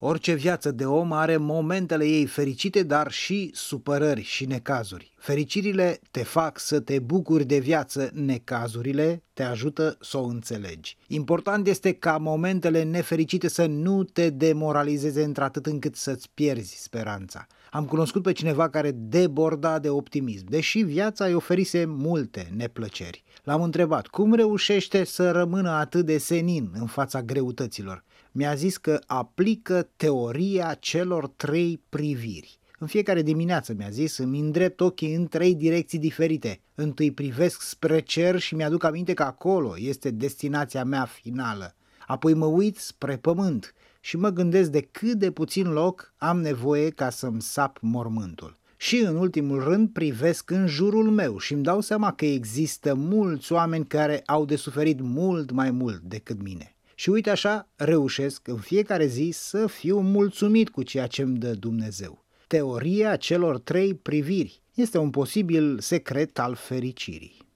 Orice viață de om are momentele ei fericite, dar și supărări și necazuri. Fericirile te fac să te bucuri de viață, necazurile te ajută să o înțelegi. Important este ca momentele nefericite să nu te demoralizeze într-atât încât să-ți pierzi speranța. Am cunoscut pe cineva care deborda de optimism, deși viața îi oferise multe neplăceri. L-am întrebat cum reușește să rămână atât de senin în fața greutăților. Mi-a zis că aplică teoria celor 3 priviri. În fiecare dimineață, mi-a zis, îmi îndrept ochii în 3 direcții diferite. Întâi privesc spre cer și mi-aduc aminte că acolo este destinația mea finală. Apoi mă uit spre pământ și mă gândesc de cât de puțin loc am nevoie ca să-mi sap mormântul. Și în ultimul rând privesc în jurul meu și îmi dau seama că există mulți oameni care au de suferit mult mai mult decât mine. Și uite așa reușesc în fiecare zi să fiu mulțumit cu ceea ce îmi dă Dumnezeu. Teoria celor 3 priviri este un posibil secret al fericirii.